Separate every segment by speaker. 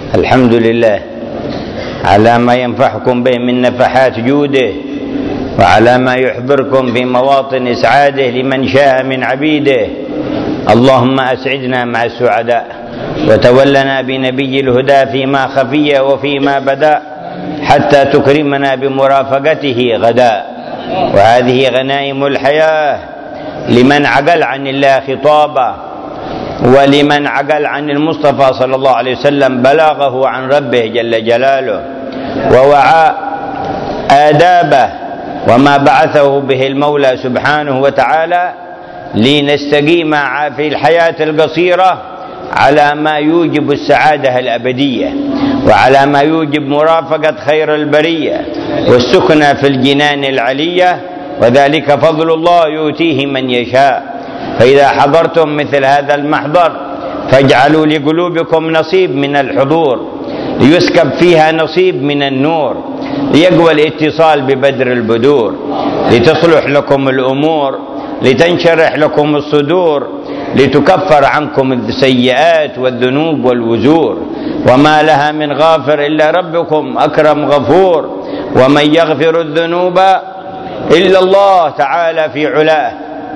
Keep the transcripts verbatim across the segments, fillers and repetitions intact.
Speaker 1: الحمد لله على ما ينفعكم به من نفحات جوده، وعلى ما يحضركم في مواطن إسعاده لمن شاء من عبيده. اللهم أسعدنا مع السعداء، وتولنا بنبي الهدى فيما خفي وفيما بدا، حتى تكرمنا بمرافقته غدا. وهذه غنائم الحياة لمن عقل عن الله خطابه، ولمن عقل عن المصطفى صلى الله عليه وسلم بلاغه عن ربه جل جلاله، ووعى آدابه وما بعثه به المولى سبحانه وتعالى، لنستقيم في الحياة القصيرة على ما يوجب السعادة الأبدية، وعلى ما يوجب مرافقة خير البرية والسكنى في الجنان العلية، وذلك فضل الله يؤتيه من يشاء. فإذا حضرتم مثل هذا المحضر فاجعلوا لقلوبكم نصيب من الحضور، ليسكب فيها نصيب من النور، ليقوى الاتصال ببدر البدور، لتصلح لكم الأمور، لتنشرح لكم الصدور، لتكفر عنكم السيئات والذنوب والوزور. وما لها من غافر إلا ربكم أكرم غفور، ومن يغفر الذنوب إلا الله تعالى في علاه.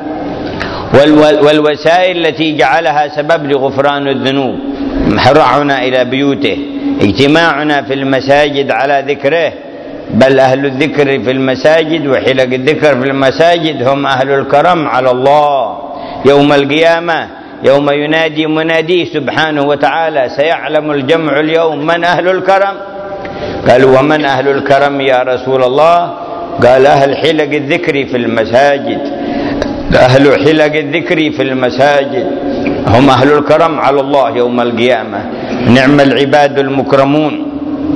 Speaker 1: والوسائل التي جعلها سبب لغفران الذنوب: محرعنا إلى بيوته، اجتماعنا في المساجد على ذكره، بل أهل الذكر في المساجد وحلق الذكر في المساجد هم أهل الكرم على الله يوم القيامة، يوم ينادي مناديه سبحانه وتعالى: سيعلم الجمع اليوم من أهل الكرم. قالوا: ومن أهل الكرم يا رسول الله؟ قال: أهل حلق الذكر في المساجد، أهل حلق الذكر في المساجد هم أهل الكرم على الله يوم القيامة. نعم العباد المكرمون،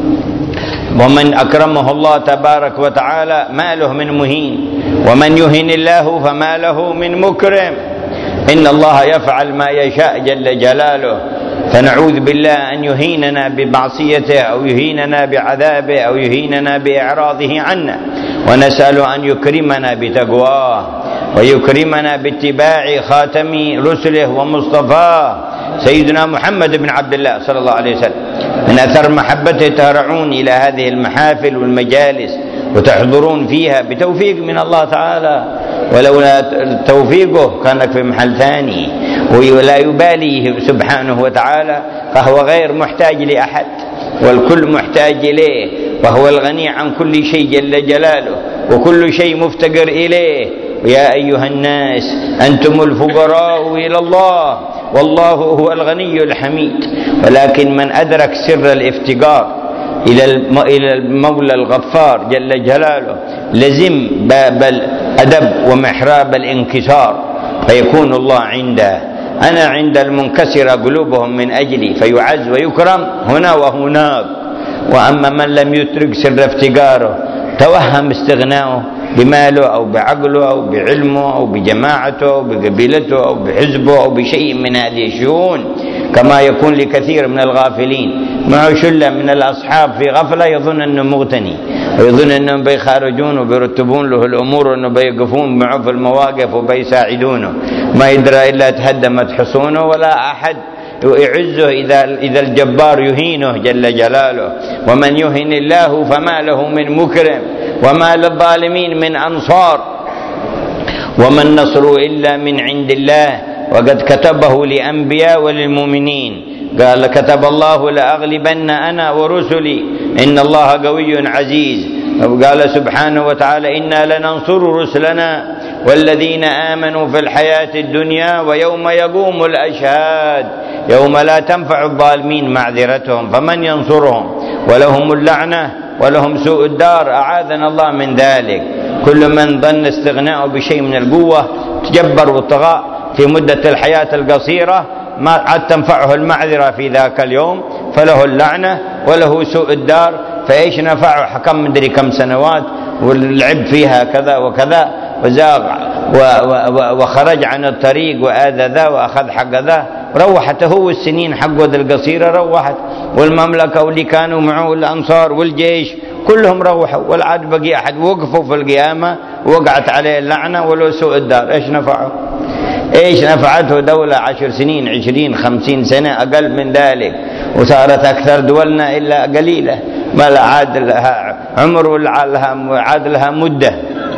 Speaker 1: ومن أكرمه الله تبارك وتعالى ما له من مهين، ومن يهن الله فما له من مكرم. إن الله يفعل ما يشاء جل جلاله، فنعوذ بالله أن يهيننا بمعصيته، أو يهيننا بعذابه، أو يهيننا بإعراضه عنا، ونسأل أن يكرمنا بتقواه، ويكرمنا باتباع خاتم رسله ومصطفاه سيدنا محمد بن عبد الله صلى الله عليه وسلم. من أثر محبته تهرعون إلى هذه المحافل والمجالس وتحضرون فيها بتوفيق من الله تعالى، ولولا توفيقه كانك في محل ثاني. ولا يباليه سبحانه وتعالى، فهو غير محتاج لأحد، والكل محتاج إليه، وهو الغني عن كل شيء جل جلاله، وكل شيء مفتقر إليه. يا أيها الناس أنتم الفقراء إلى الله، والله هو الغني الحميد. ولكن من أدرك سر الافتقار إلى المولى الغفار جل جلاله لزم باب الأدب ومحراب الانكسار، فيكون الله عنده. أنا عند المنكسر قلوبهم من أجلي، فيعز ويكرم هنا وهناك. وأما من لم يترك سر افتقاره، توهم استغناؤه بماله أو بعقله أو بعلمه أو بجماعته أو بقبيلته أو بحزبه أو بشيء من هذه الشؤون، كما يكون لكثير من الغافلين معه شلة من الأصحاب في غفلة، يظن أنه مغتني، ويظن أنهم بيخارجون وبيرتبون له الأمور، وأنه بيقفون معه في المواقف وبيساعدونه، ما يدرى إلا تهدمت حصونه، ولا أحد يعزه إذا إذا الجبار يهينه جل جلاله. ومن يهن الله فما له من مكرم، وما للظالمين من أنصار، وما النصر إلا من عند الله، وقد كتبه لأنبياء وللمؤمنين. قال: كتب الله لأغلبن أنا ورسلي إن الله قوي عزيز. وقال سبحانه وتعالى: إنا لننصر رسلنا والذين آمنوا في الحياة الدنيا ويوم يقوم الأشهاد، يوم لا تنفع الظالمين معذرتهم، فمن ينصرهم؟ ولهم اللعنة ولهم سوء الدار، أعاذنا الله من ذلك. كل من ظن استغناءه بشيء من القوة تجبر وطغى في مدة الحياة القصيرة، ما عاد تنفعه المعذرة في ذاك اليوم، فله اللعنة وله سوء الدار. فإيش نفعه حكم مدري كم سنوات واللعب فيها كذا وكذا، وزاغ وخرج عن الطريق وآذى ذا وأخذ حق ذا، روحت هو السنين حقه ذي القصيرة روحت، والمملكة واللي كانوا معه الأنصار والجيش كلهم روحوا، ولا عاد بقي أحد. وقفوا في القيامة وقعت عليه اللعنة ولو سوء الدار. إيش نفعه؟ إيش نفعته دولة عشر سنين، عشرين، خمسين سنة، أقل من ذلك؟ وصارت أكثر دولنا إلا قليلة، ما لا عاد لها عمر ولا عاد لها مدة.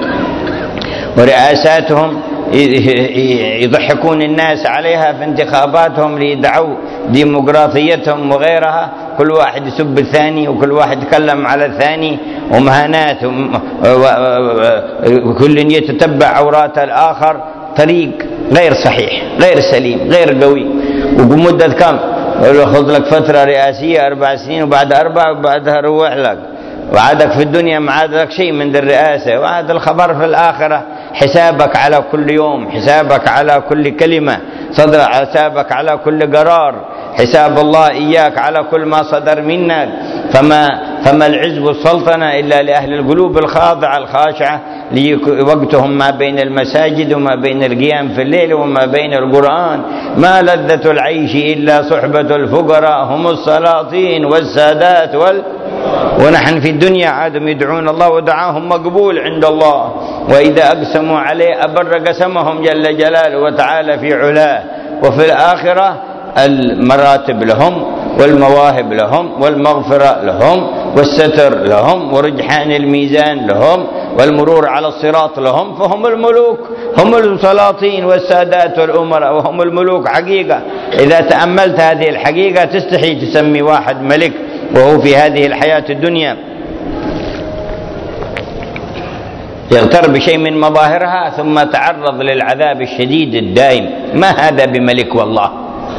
Speaker 1: ورئاساتهم يضحكون الناس عليها في انتخاباتهم ليدعوا ديمقراطيتهم وغيرها، كل واحد يسب الثاني وكل واحد يتكلم على الثاني ومهانات، وكل يتتبع عورات الآخر، طريق غير صحيح غير سليم غير قوي. وبمدة كم؟ خذ لك فترة رئاسية أربع سنين وبعد أربع وبعدها روح لك، وعادك في الدنيا ما عاد لك شيء من الرئاسة، وعاد الخبر في الآخرة حسابك على كل يوم، حسابك على كل كلمة صدر، حسابك على كل قرار، حساب الله إياك على كل ما صدر منك. فما, فما العز والسلطنة إلا لأهل القلوب الخاضعة الخاشعة لوقتهم ما بين المساجد وما بين القيام في الليل وما بين القرآن. ما لذة العيش إلا صحبة الفقراء هم السلاطين والسادات وال ونحن في الدنيا عادهم يدعون الله ودعاهم مقبول عند الله، وإذا أقسموا عليه أبر قسمهم جل جلاله وتعالى في علاه. وفي الآخرة المراتب لهم والمواهب لهم والمغفرة لهم والستر لهم ورجحان الميزان لهم والمرور على الصراط لهم، فهم الملوك، هم السلاطين والسادات والأمراء وهم الملوك حقيقة. إذا تأملت هذه الحقيقة تستحي تسمي واحد ملك وهو في هذه الحياة الدنيا يغتر بشيء من مظاهرها ثم تعرض للعذاب الشديد الدائم. ما هذا بملك والله.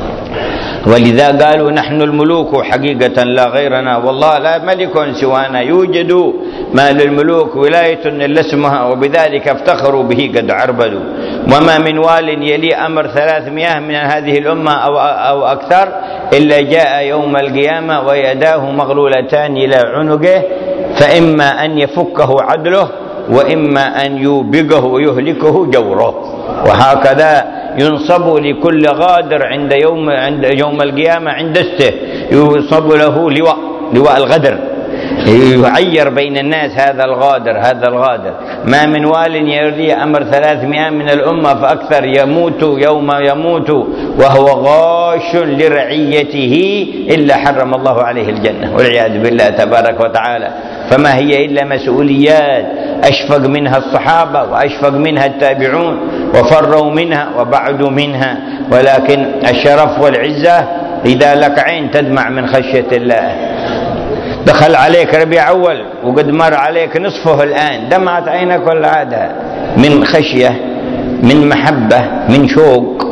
Speaker 1: ولذا قالوا نحن الملوك حقيقة لا غيرنا، والله لا ملك سوانا، يوجد ما للملوك ولاية إلا اسمها، وبذلك افتخروا به قد عربدوا. وما من وال يلي أمر ثلاثمائة من هذه الأمة أو, أو أكثر إلا جاء يوم القيامة ويداه مغلولتان إلى عنقه، فإما أن يفكه عدله وإما أن يوبقه ويهلكه جوره. وهكذا ينصب لكل غادر عند يوم عند يوم القيامة عند استه ينصب له لواء لواء الغدر، يعير بين الناس هذا الغادر هذا الغادر. ما من وال يرضي أمر ثلاثمائة من الأمة فأكثر يموت يوم يموت وهو غاش لرعيته إلا حرم الله عليه الجنة والعياذ بالله تبارك وتعالى. فما هي إلا مسؤوليات أشفق منها الصحابة وأشفق منها التابعون وفروا منها وبعدوا منها، ولكن الشرف والعزة إذا لك عين تدمع من خشية الله. دخل عليك ربيع أول وقد مر عليك نصفه الآن، دمعت عينك ولا عادها من خشية، من محبة، من شوق،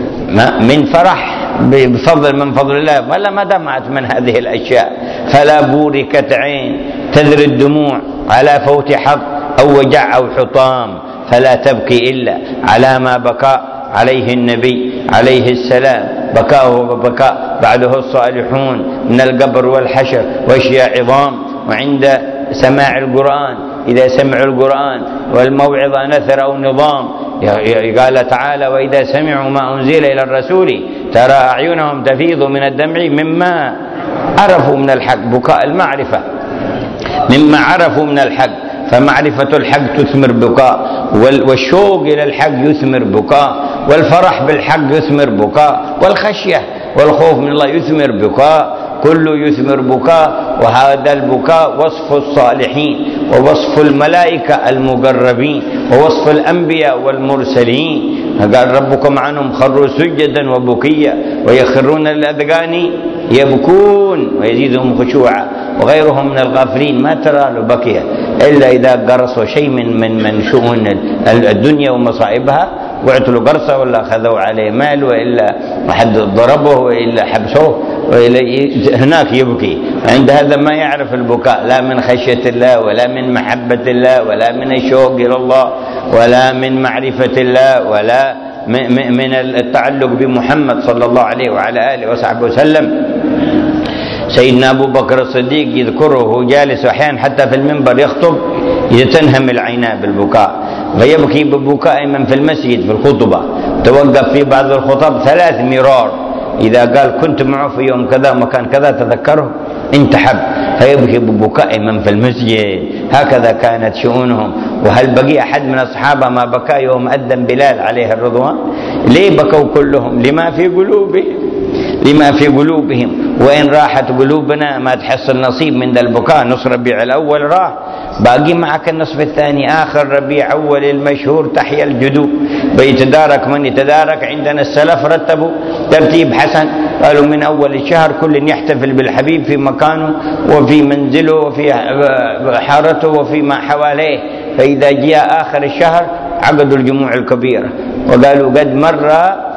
Speaker 1: من فرح بفضل من فضل الله، ولا ما دمعت من هذه الأشياء. فلا بوركت عين تذري الدموع على فوت حظ أو وجع أو حطام، فلا تبكي إلا على ما بكى عليه النبي عليه السلام، بكاءه وبكاء بعده الصالحون من القبر والحشر واشياء عظام. وعند سماع القرآن إذا سمعوا القرآن والموعظة نثر أو نظام، قال تعالى وإذا سمعوا ما أنزل إلى الرسول ترى أعينهم تفيض من الدمع مما عرفوا من الحق، بكاء المعرفة مما عرفوا من الحق. فمعرفة الحق تثمر بكاء، والشوق إلى الحق يثمر بكاء، والفرح بالحق يثمر بكاء، والخشية والخوف من الله يثمر بكاء، كله يثمر بكاء. وهذا البكاء وصف الصالحين ووصف الملائكة المقربين ووصف الأنبياء والمرسلين. قال ربكم عنهم خروا سجدا وبكيا ويخرون الأذقان يبكون ويزيدهم خشوعا، وغيرهم من الغافلين ما ترى له بكيا إلا إذا قرصوا شيء من من من شؤون الدنيا ومصائبها، واعتلوا قرصه ولا أخذوا عليه مال وإلا حد ضربه وإلا حبسوه وإلا هناك يبكي. عند هذا ما يعرف البكاء لا من خشية الله ولا من محبة الله ولا من الشوق إلى الله ولا من معرفة الله ولا من التعلق بمحمد صلى الله عليه وعلى آله وصحبه وسلم. سيدنا أبو بكر الصديق يذكره جالس أحيانا حتى في المنبر يخطب يتنهم العيناء بالبكاء، فيبكي ببكاء من في المسجد في الخطبة، توقف في بعض الخطب ثلاث مرار، إذا قال كنت معه في يوم كذا مكان كذا تذكره انتحب، فيبكي ببكاء من في المسجد. هكذا كانت شؤونهم. وهل بقي أحد من الصحابة ما بكى يوم أذن بلال عليه الرضوان؟ ليه بكوا كلهم؟ لما في قلوبهم لما في قلوبهم. وإن راحت قلوبنا ما تحصل نصيب من ذا البكاء. نص ربيع الأول راح، باقي معك النصف الثاني آخر ربيع أول المشهور تحيا الجدوب. بيتدارك من يتدارك. عندنا السلف رتبوا ترتيب حسن، قالوا من أول الشهر كل يحتفل بالحبيب في مكانه وفي منزله وفي حارته وفي ما حواليه، فإذا جاء آخر الشهر عقدوا الجموع الكبيرة وقالوا قد مر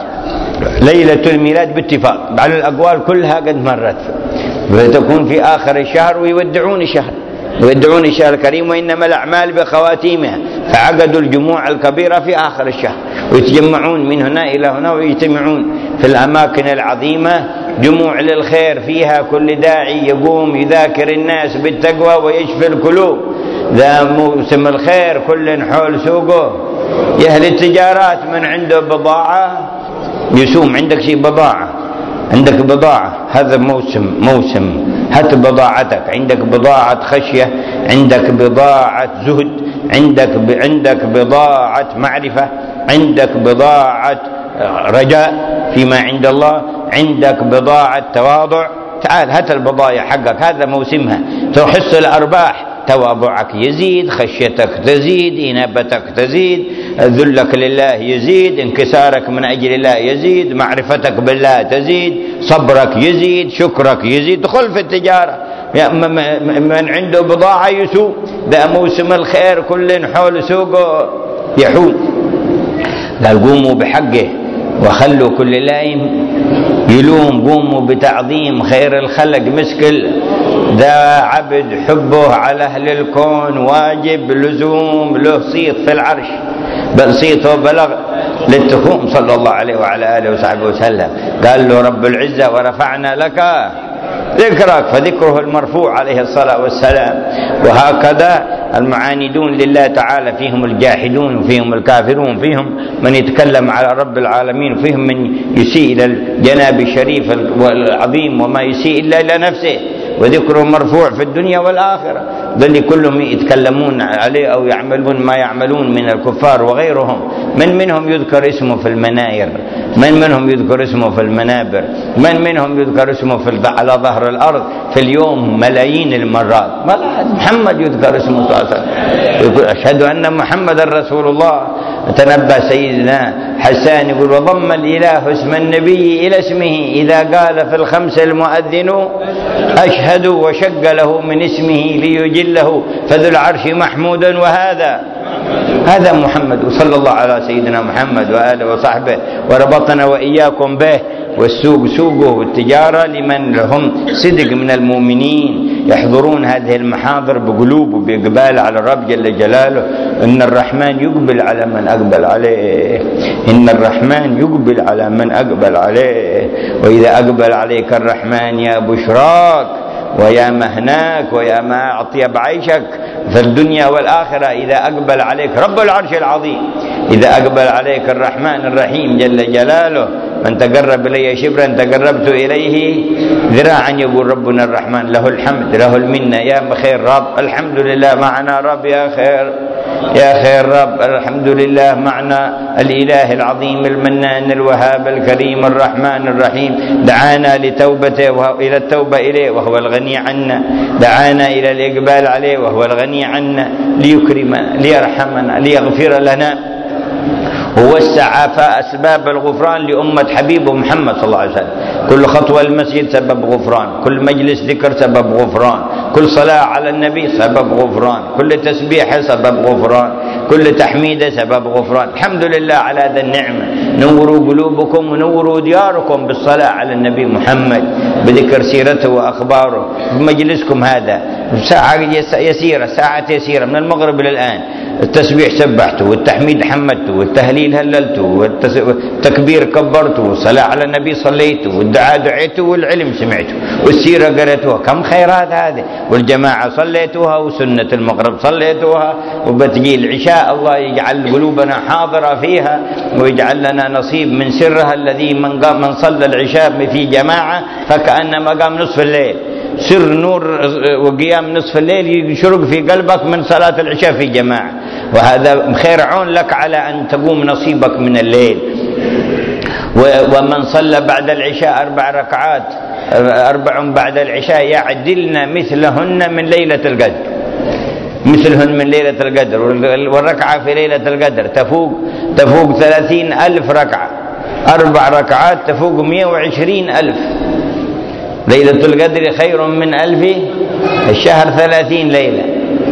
Speaker 1: ليلة الميلاد باتفاق، على الأقوال كلها قد مرت، فتكون في آخر الشهر ويودعون الشهر يودعون الشهر الكريم، وإنما الأعمال بخواتيمها. فعقدوا الجموع الكبيرة في آخر الشهر ويتجمعون من هنا إلى هنا ويجتمعون في الأماكن العظيمة، جموع للخير فيها كل داعي يقوم يذاكر الناس بالتقوى ويشفي القلوب. ذا موسم الخير كل حول سوقه. يا أهل التجارات من عنده بضاعة يسوم، عندك شيء بضاعة، عندك بضاعة، هذا موسم موسم هات بضاعتك. عندك بضاعة خشية، عندك بضاعة زهد، عندك عندك بضاعة معرفة، عندك بضاعة رجاء فيما عند الله، عندك بضاعة تواضع. تعال هات البضائع حقك، هذا موسمها. تحصل الأرباح، تواضعك يزيد، خشيتك تزيد، إنابتك تزيد، ذلك لله يزيد، انكسارك من أجل الله يزيد، معرفتك بالله تزيد، صبرك يزيد، شكرك يزيد. دخل في التجارة، من عنده بضاعة يسوق. ده موسم الخير كل حول سوقه يحول. قال قوموا بحقه وخلوا كل لايم يلوم، قوموا بتعظيم خير الخلق مسكل. ذا عبد حبه على أهل الكون واجب لزوم، له صيت في العرش بل صيته بلغ للتخوم صلى الله عليه وعلى آله وصحبه وسلم. قال له رب العزة ورفعنا لك ذكرك، فذكره المرفوع عليه الصلاة والسلام. وهكذا المعاندون لله تعالى فيهم الجاحدون وفيهم الكافرون، فيهم من يتكلم على رب العالمين، وفيهم من يسيء إلى الجناب الشريف والعظيم وما يسيء إلا إلى نفسه، وذكره مرفوع في الدنيا والآخرة. بل كلهم يتكلمون عليه أو يعملون ما يعملون من الكفار وغيرهم. من منهم يذكر اسمه في المناير، من منهم يذكر اسمه في المنابر، من منهم يذكر اسمه في على ظهر الأرض في اليوم ملايين المرات. محمد يذكر اسمه صلى الله عليه وسلم، يقول أشهد أن محمد رسول الله. تنبأ سيدنا حسان يقول وضم الإله اسم النبي إلى اسمه إذا قال في الخمس المؤذن أشهد، وشق له من اسمه ليجله فذو العرش محمود. وهذا هذا محمد صلى الله على سيدنا محمد وآله وصحبه، وربطنا وإياكم به. والسوق سوقه، والتجارة لمن لهم صدق من المؤمنين يحضرون هذه المحاضر بقلوب وبإقبال على الرب جل جلاله. إن الرحمن يقبل على من أقبل عليه، إن الرحمن يقبل على من أقبل عليه. وإذا أقبل عليك الرحمن يا بشراك ويا مهناك ويا ما أعطيب عيشك في الدنيا والآخرة. إذا أقبل عليك رب العرش العظيم، إذا أقبل عليك الرحمن الرحيم جل جلاله، من تقرب إلي شبرا تقربت إليه ذراعا، يقول ربنا الرحمن له الحمد له المنة. يا خير رب، الحمد لله معنا رب، يا خير يا خير رب، الحمد لله معنا الإله العظيم المنان الوهاب الكريم الرحمن الرحيم. دعانا لتوبته وإلى التوبة إليه وهو الغني عنا، دعانا إلى الإقبال عليه وهو الغني عنا، ليكرمنا ليرحمنا ليغفر لنا، ووسع أسباب الغفران لأمة حبيبه محمد صلى الله عليه وسلم. كل خطوة المسجد سبب غفران، كل مجلس ذكر سبب غفران، كل صلاة على النبي سبب غفران، كل تسبيح سبب غفران، كل تحميد سبب غفران. الحمد لله على هذا النعمة. نوروا قلوبكم ونوروا دياركم بالصلاة على النبي محمد، بذكر سيرته وأخباره بمجلسكم هذا. ساعة يسيرة، ساعة يسيرة من المغرب للآن، التسبيح سبحته، والتحميد حمدته، والتهليل هللته، والتكبير كبرته، والصلاة على النبي صليته، والدعاء دعيته، والعلم سمعته، والسيرة قرأتها. كم خيرات هذه! والجماعة صليتوها، وسنة المغرب صليتوها، وبتجي العشاء الله يجعل قلوبنا حاضرة فيها، ويجعل لنا نصيب من سرها الذي من قام من صلى العشاء في جماعة فكأنما قام نصف الليل. سر نور وقيام نصف الليل يشرق في قلبك من صلاة العشاء في جماعة، وهذا خير عون لك على أن تقوم نصيبك من الليل. ومن صلى بعد العشاء أربع ركعات أربع بعد العشاء يعدلن مثلهن من ليلة القدر، مثلهن من ليلة القدر. والركعة في ليلة القدر تفوق تفوق ثلاثين ألف ركعة، أربع ركعات تفوق مئة وعشرين ألف. ليلة القدر خير من ألف الشهر ثلاثين ليلة،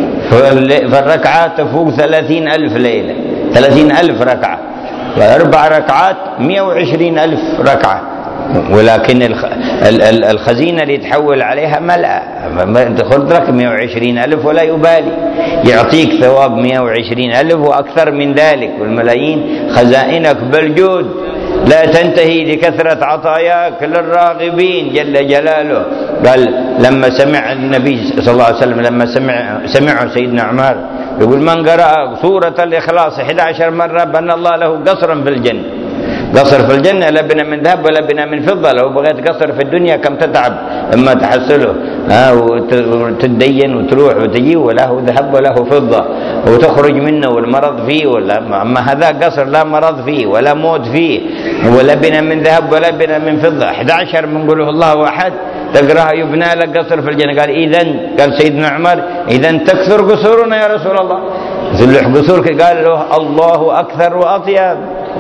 Speaker 1: فالركعات تفوق ثلاثين ألف ليلة، ثلاثين ألف ركعة، وأربع ركعات مئة وعشرين ألف ركعة. ولكن الخزينة اللي تحول عليها ملأ، خذ لك مئة وعشرين ألف ولا يبالي، يعطيك ثواب مئة وعشرين ألف وأكثر من ذلك. والملايين خزائنك بالجود لا تنتهي لكثرة عطاياك للراغبين جل جلاله. قال لما سمع النبي صلى الله عليه وسلم لما سمع سمعه سيدنا عمر يقول من قرأ سورة الإخلاص أحد عشر مرة بنى الله له قصرا في الجنة. قصر في الجنة لا بنا من ذهب ولا بنا من فضة. لو بغيت قصر في الدنيا كم تتعب اما تحصله، ها وتتدين وتروح وتجي وله ذهب وله فضة وتخرج منه والمرض فيه، ولا اما هذا قصر لا مرض فيه ولا موت فيه ولا بنا من ذهب ولا بنا من فضة. أحد عشر من قوله الله أحد تقراها يبنى لك قصر في الجنة. قال إذن قال سيدنا عمر إذن تكثر قصورنا يا رسول الله. زلح قصورك؟ قال له الله أكثر وأطيب،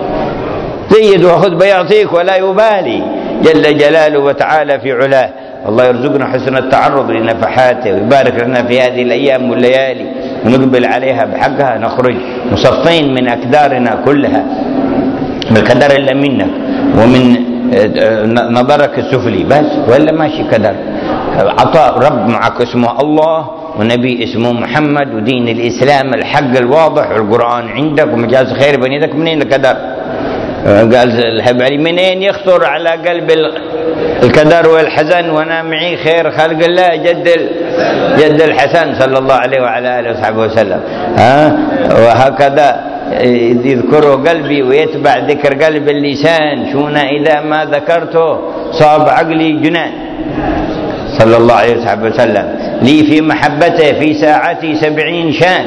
Speaker 1: زيد وخذ بيعطيك ولا يبالي جل جلاله وتعالى في علاه. الله يرزقنا حسن التعرض لنفحاته ويبارك لنا في هذه الأيام والليالي ونقبل عليها بحقها، نخرج مصفين من أكدارنا كلها، من الكدر إلا منك ومن نظرك السفلي بس، ولا ماشي كدر. عطاء رب معك اسمه الله ونبي اسمه محمد ودين الإسلام الحق الواضح والقرآن عندك ومجاز خير بين يدك. منين الكدر؟ قال الحب علي منين يخطر على قلب الكدر والحزن وانا معي خير خلق الله جد جد الحسن صلى الله عليه وعلى اله وصحبه وسلم. ها وهكذا يذكره قلبي ويتبع ذكر قلب اللسان، شونا اذا ما ذكرته صاب عقلي جنان صلى الله عليه وسلم. لي في محبته في ساعتي سبعين شان،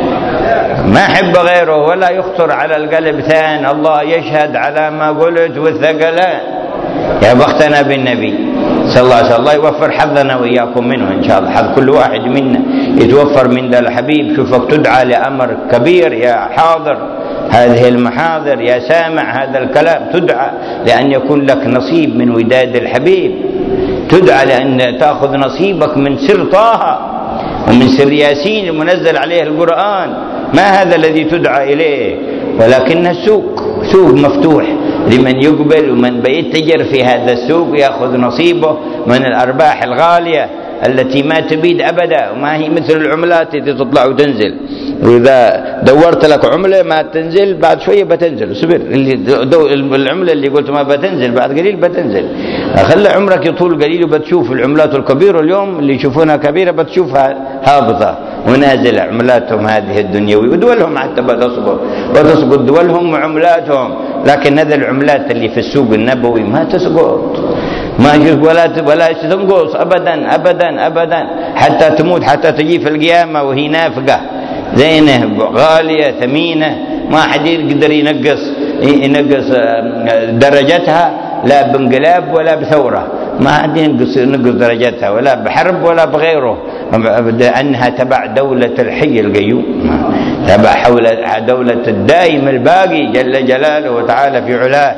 Speaker 1: ما أحب غيره ولا يخطر على القلب ثان. الله يشهد على ما قلت والثقلان. يا بختنا بالنبي صلى الله عليه وسلم. الله يوفر حظنا وإياكم منه إن شاء الله، حظ كل واحد منا يتوفر من ذا الحبيب. شوفك تدعى لأمر كبير يا حاضر هذه المحاضر، يا سامع هذا الكلام، تدعى لأن يكون لك نصيب من وداد الحبيب، تدعى لأن تأخذ نصيبك من سر طه ومن سر ياسين المنزل عليه القرآن. ما هذا الذي تدعى إليه، ولكن السوق سوق مفتوح لمن يقبل ومن بيتجر في هذا السوق يأخذ نصيبه من الأرباح الغالية التي ما تبيد أبدا، وما هي مثل العملات التي تطلع وتنزل. وإذا دورت لك عملة ما تنزل بعد شوية بتنزل، اصبر. العملة اللي قلت ما بتنزل بعد قليل بتنزل، خلي عمرك يطول قليل وبتشوف العملات الكبيرة اليوم اللي يشوفونها كبيرة بتشوفها هابطة ونازلة عملاتهم هذه الدنيوية، ودولهم حتى بتسقط وتسقط دولهم وعملاتهم. لكن هذه العملات اللي في السوق النبوي ما تسقط، ما ولا ولا تنقص ابدا ابدا ابدا حتى تموت، حتى تجي في القيامه وهي نافقه زينه غاليه ثمينه، ما حد يقدر ينقص ينقص درجتها لا بانقلاب ولا بثوره، ما حد ينقص ينقص درجتها ولا بحرب ولا بغيره، لانها تبع دوله الحي القيوم، تبع حول دوله الدائم الباقي جل جلاله وتعالى في علاه.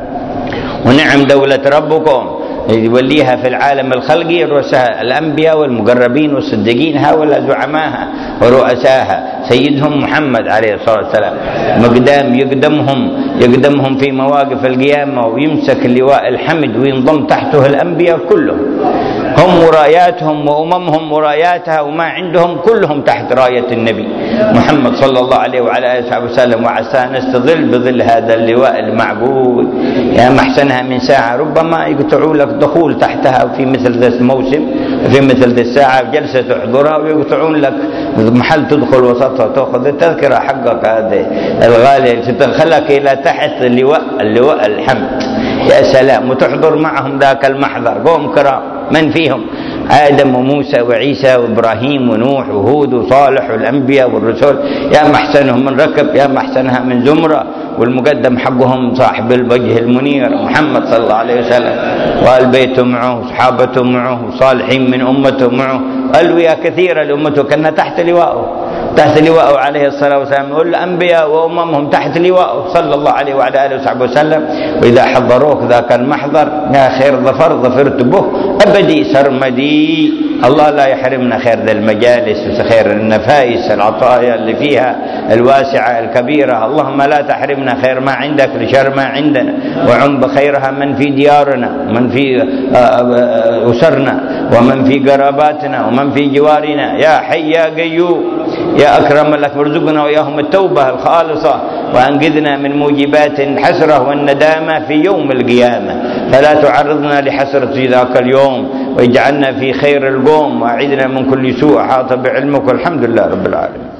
Speaker 1: ونعم دولة ربكم يوليها في العالم الخلقي رؤساء الأنبياء والمقربين والصديقين، هؤلاء زعماها ورؤساها سيدهم محمد عليه الصلاة والسلام، مقدام يقدمهم يقدمهم في مواقف القيامة ويمسك لواء الحمد وينضم تحته الأنبياء كلهم، هم وراياتهم وأممهم وراياتها وما عندهم كلهم تحت راية النبي محمد صلى الله عليه وعلى آله وسلم. وعسى نستظل بظل هذا اللواء المعبود. يا محسنها من ساعة ربما يقطعوا لك دخول تحتها في مثل ذا الموسم، في مثل ذا الساعة جلسة تحضرها ويقطعون لك محل تدخل وسطها تأخذ التذكرة حقك هذه الغالية تدخلك إلى تحت اللواء اللواء الحمد. يا سلام، وتحضر معهم ذاك المحضر قوم كرام من فيهم آدم وموسى وعيسى وإبراهيم ونوح وهود وصالح والأنبياء والرسل. يا محسنهم من ركب، يا محسنها من زمرة والمقدم حقهم صاحب الوجه المنير محمد صلى الله عليه وسلم، وآل بيته معه وصحابته معه وصالحين من أمته معه، ألوية كثيرة لأمته كأنها تحت لواءه تحت لواءه عليه الصلاة والسلام، والأنبياء وأممهم تحت لواءه صلى الله عليه وعلى آله وصحبه وسلم. وإذا حضروك ذاك المحضر يا خير ظفر ظفرت به أبدي سرمدي. الله لا يحرمنا خير ذا المجالس وخير النفائس العطايا اللي فيها الواسعة الكبيرة. اللهم لا تحرمنا خير ما عندك لشر ما عندنا، وعم بخيرها من في ديارنا ومن في أسرنا ومن في قراباتنا ومن في جوارنا يا حي يا قيوم يا أكرم الأكبر. ارزقنا وإياهم التوبة الخالصة، وأنقذنا من موجبات الحسرة والندامة في يوم القيامة، فلا تعرضنا لحسرة ذاك اليوم، واجعلنا في خير القوم، وأعذنا من كل سوء حاط بعلمك، والحمد لله رب العالمين.